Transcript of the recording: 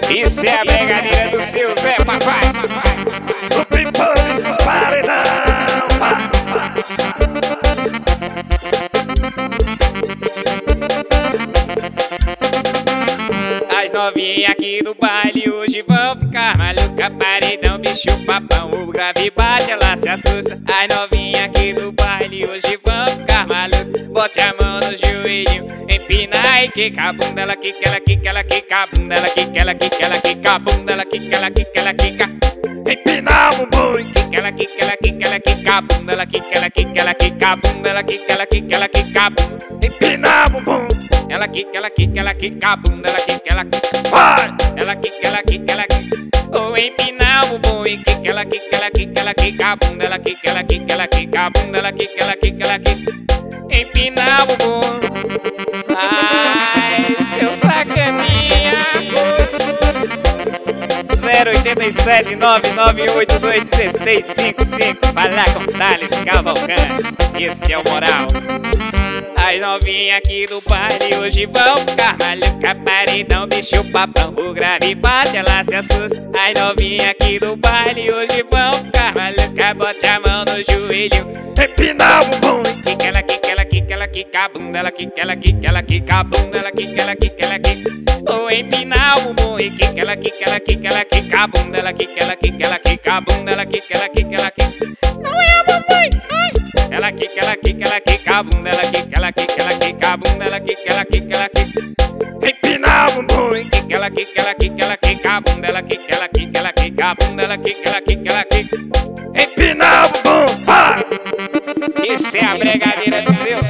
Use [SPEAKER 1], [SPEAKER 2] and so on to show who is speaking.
[SPEAKER 1] Isso é a brigadeira do seu Zé Papai.
[SPEAKER 2] O pimpolho dos paredão.
[SPEAKER 1] As novinhas aqui do baile hoje vão ficar maluca. Paredão, bicho, papão, o grave bate, ela se assusta. As novinhas aqui do baile hoje vão ficar maluca. Bote a mão no joelho, empina e quica a bunda. Ela quica, ela quica, ela quica a bunda. Ela quica, ela quica, ela quica a bunda. Ela quica, ela quica, ela quica.
[SPEAKER 2] Empina o bumbum.
[SPEAKER 1] Quica, ela quica, ela quica, ela quica a bunda. Ela quica, ela quica, ela quica a bunda. Ela quica, ela quica, ela quica a bunda.
[SPEAKER 2] Empina o bumbum.
[SPEAKER 1] Ela quica, ela quica, ela quica a bunda. Ela quica, ela quica.
[SPEAKER 2] Vai.
[SPEAKER 1] Ela quica, ela quica, ela quica. Ou empinar o bumbum e quica, ela quica, ela quica, ela quica a bunda. Ela quica, ela quica, ela quica a bunda. Ela quica, ela quica, ela quica. Empinar o bumbum. Ai, seu sacaninha. 087 998 1655. Vai lá com Thales Cavalcante. Esse é o moral. As novinhas aqui do baile hoje vão ficar maluca. Paredão, bicho, papão, o grave bate, ela se assusta. As novinhas aqui do baile hoje vão ficar maluca. Bote a mão no joelho,
[SPEAKER 2] empina o bumbum.
[SPEAKER 1] quica, ela quica, ela quica, ela quica a bunda. Ela quica, ela quica, ela quica a bunda. Ela quica, ela quica, ela quica. Ou empinar o bumbum e quica, ela quica, ela quica, ela quica a bunda. Ela quica, ela quica, ela quica a bunda. Ela quica, ela quica, ela quica. Não é a mamãe, ai. Ela quica, ela quica, ela quica a bunda. Ela quica, ela quica, ela quica a bunda. Ela quica, ela quica, ela quica.
[SPEAKER 2] Empina o bumbum.
[SPEAKER 1] Quica, ela quica, ela quica, ela quica a bunda. Ela quica, ela quica, ela quica a bunda. Ela quica, ela quica, ela quica.
[SPEAKER 2] Empina o bumbum. Vai.
[SPEAKER 1] Isso é a brigadeira do seu